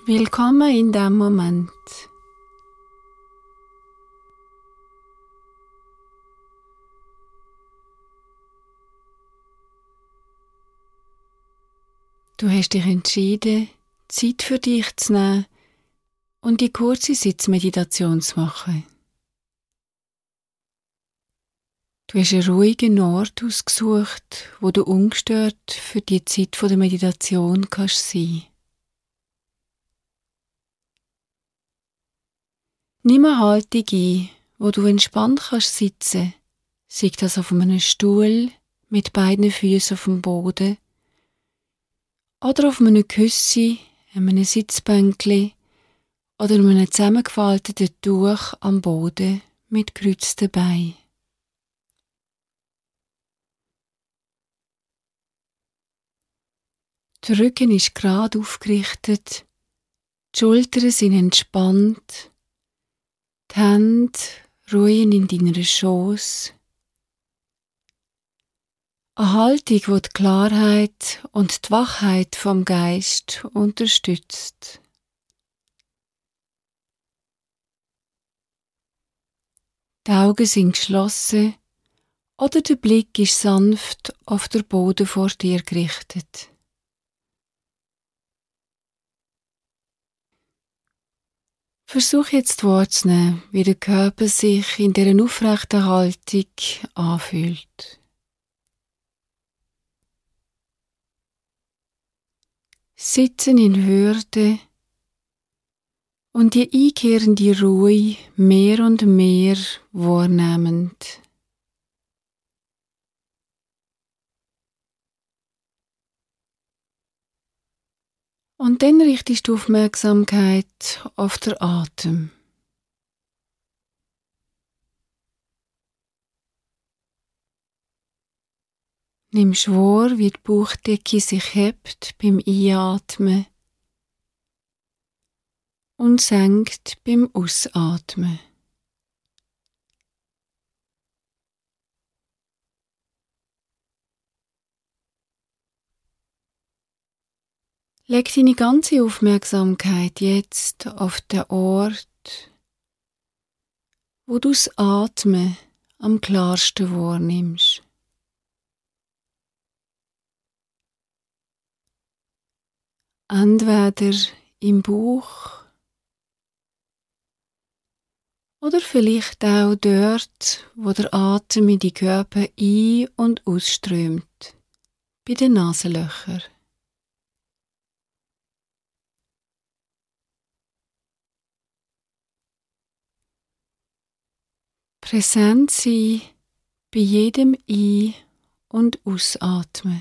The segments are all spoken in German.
Willkommen in dem Moment. Du hast dich entschieden, Zeit für dich zu nehmen und die kurze Sitzmeditation zu machen. Du hast einen ruhigen Ort ausgesucht, wo du ungestört für die Zeit der Meditation kannst sein. Nimm eine Haltung ein, wo du entspannt kannst sitzen, sei das auf einem Stuhl mit beiden Füßen auf dem Boden oder auf einem Küssi, einem Sitzbänkli oder einem zusammengefalteten Tuch am Boden mit gekreuzten Beinen. Der Rücken ist gerade aufgerichtet, die Schultern sind entspannt, die Hände ruhen in deiner Schoss. Eine Haltung, die die Klarheit und die Wachheit vom Geist unterstützt. Die Augen sind geschlossen oder der Blick ist sanft auf den Boden vor dir gerichtet. Versuch jetzt wahrzunehmen, wie der Körper sich in dieser aufrechten Haltung anfühlt. Sitzen in Würde und die einkehrende Ruhe mehr und mehr wahrnehmend. Und dann richtest du Aufmerksamkeit auf den Atem. Nimmst wahr, wie die Bauchdecke sich hebt beim Einatmen und senkt beim Ausatmen. Leg deine ganze Aufmerksamkeit jetzt auf den Ort, wo du das Atmen am klarsten wahrnimmst. Entweder im Bauch oder vielleicht auch dort, wo der Atem in die Körper ein- und ausströmt, bei den Nasenlöchern. Präsent sein bei jedem Ein- und Ausatmen.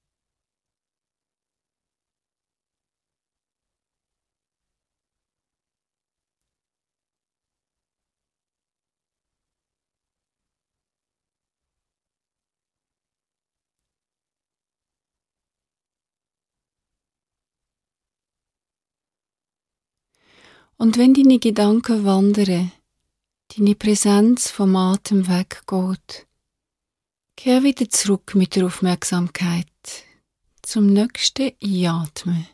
Und wenn deine Gedanken wandern, deine Präsenz vom Atem weggeht, kehr wieder zurück mit der Aufmerksamkeit zum nächsten Einatmen.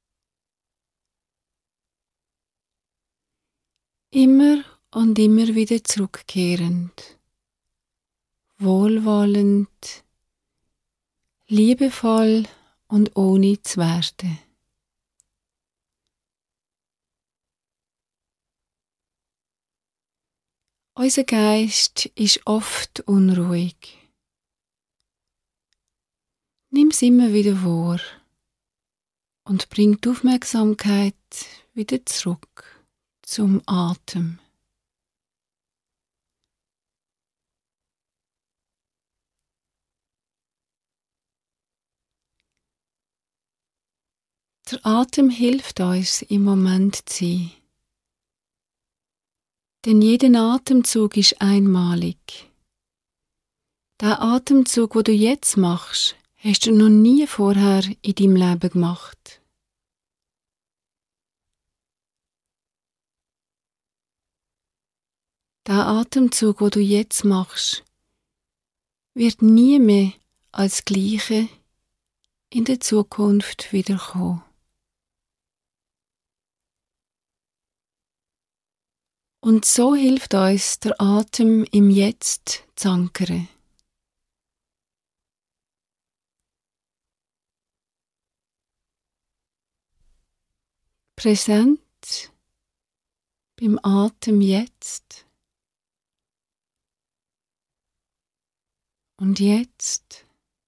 Immer und immer wieder zurückkehrend, wohlwollend, liebevoll und ohne zu werten. Unser Geist ist oft unruhig. Nimm es immer wieder wahr und bring die Aufmerksamkeit wieder zurück zum Atem. Der Atem hilft uns, im Moment zu sein. Denn jeder Atemzug ist einmalig. Der Atemzug, den du jetzt machst, hast du noch nie vorher in deinem Leben gemacht. Der Atemzug, den du jetzt machst, wird nie mehr als Gleiche in der Zukunft wiederkommen. Und so hilft uns der Atem im Jetzt zu ankern. Präsent beim Atem jetzt und jetzt.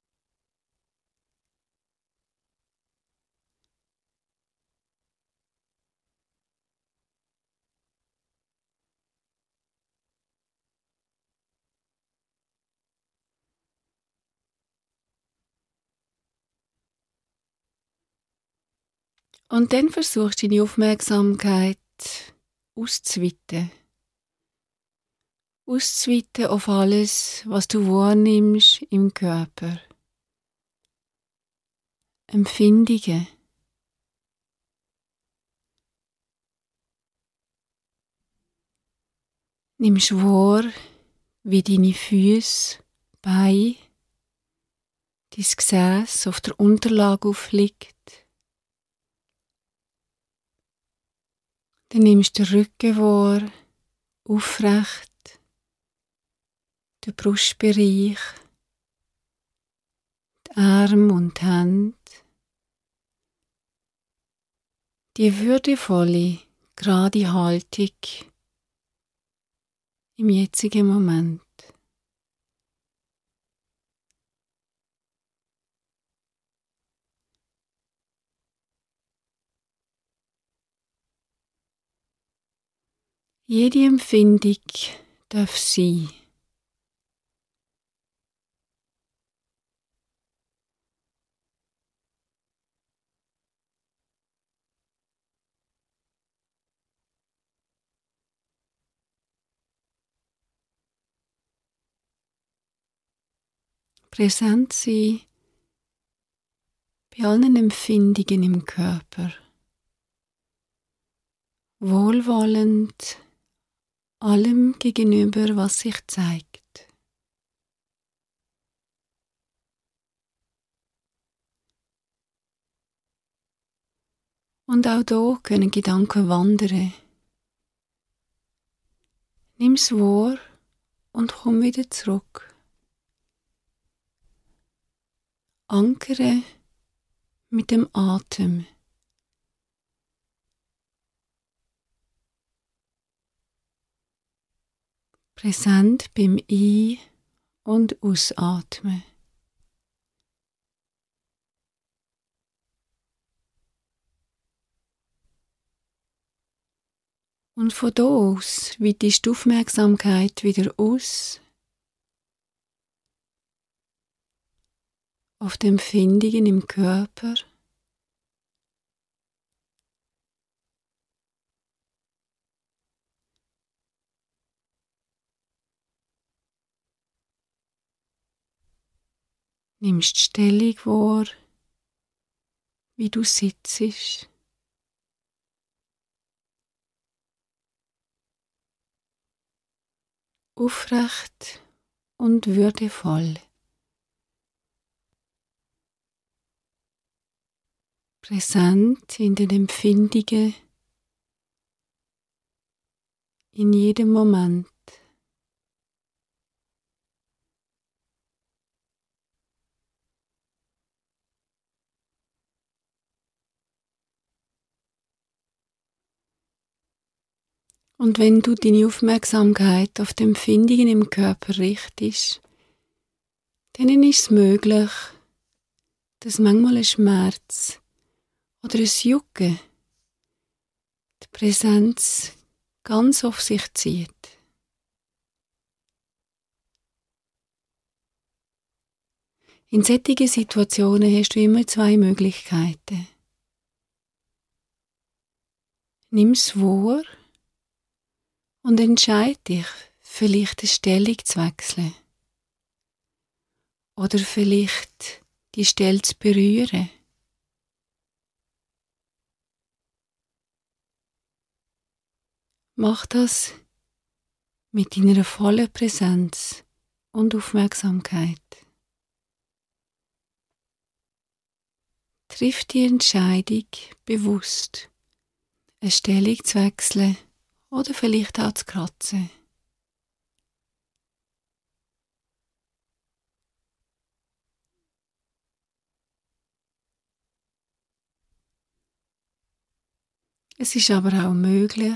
Und dann versuchst du deine Aufmerksamkeit auszuweiten. Auszuweiten auf alles, was du wahrnimmst im Körper. Empfindungen. Nimmst wahr, wie deine Füße, Beine, dein Gesäß auf der Unterlage aufliegt. Dann nimmst du den Rücken wahr, aufrecht, den Brustbereich, die Arme und die Hände. Die würdevolle, gerade Haltung im jetzigen Moment. Jede Empfindung darf sein. Präsent sein bei allen Empfindungen im Körper. Wohlwollend allem gegenüber, was sich zeigt. Und auch hier können Gedanken wandern. Nimm's wahr und komm wieder zurück. Ankere mit dem Atem. Präsent beim Ein- und Ausatmen. Und von da aus weitest die Aufmerksamkeit wieder aus auf die Empfindungen im Körper. Nimmst die Stellung wahr, wie du sitzt. Aufrecht und würdevoll. Präsent in den Empfindungen, in jedem Moment. Und wenn du deine Aufmerksamkeit auf die Empfindungen im Körper richtest, dann ist es möglich, dass manchmal ein Schmerz oder ein Jucken die Präsenz ganz auf sich zieht. In solchen Situationen hast du immer zwei Möglichkeiten. Nimm's wahr und entscheide dich, vielleicht eine Stellung zu wechseln. Oder vielleicht die Stelle zu berühren. Mach das mit deiner vollen Präsenz und Aufmerksamkeit. Triff die Entscheidung bewusst, eine Stellung zu wechseln oder vielleicht auch zu kratzen. Es ist aber auch möglich,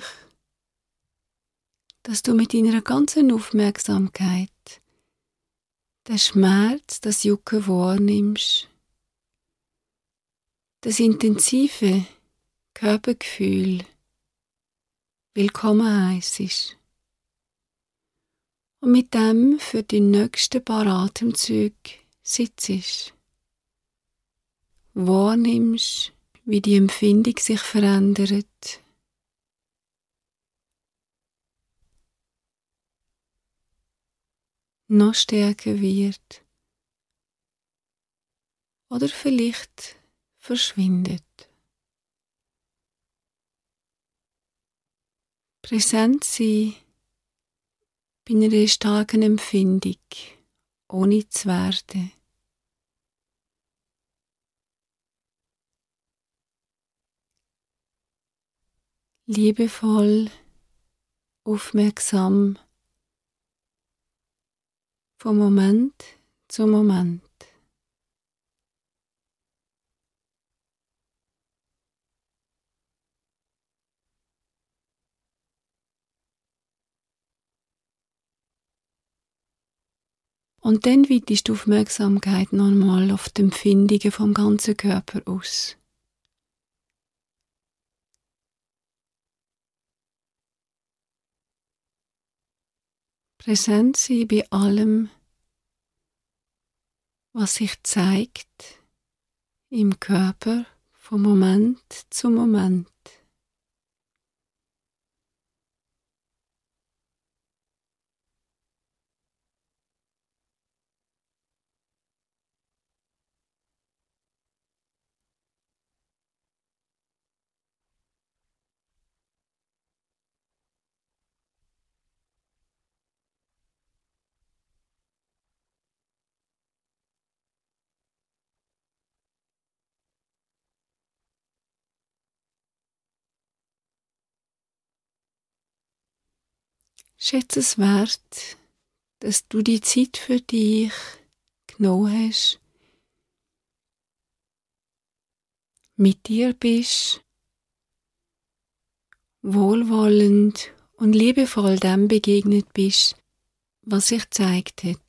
dass du mit deiner ganzen Aufmerksamkeit den Schmerz, das Jucken wahrnimmst, das intensive Körpergefühl willkommen heissest. Und mit dem für die nächsten paar Atemzüge sitzt. Wahrnimmst, wie die Empfindung sich verändert. Noch stärker wird. Oder vielleicht verschwindet. Präsent sein bei einer starken Empfindung, ohne zu werden. Liebevoll, aufmerksam, von Moment zu Moment. Und dann weitest die Aufmerksamkeit nochmal auf die Empfindungen vom ganzen Körper aus. Präsent sein bei allem, was sich zeigt im Körper von Moment zu Moment. Schätze es wert, dass du die Zeit für dich genommen hast, mit dir bist, wohlwollend und liebevoll dem begegnet bist, was sich gezeigt hat.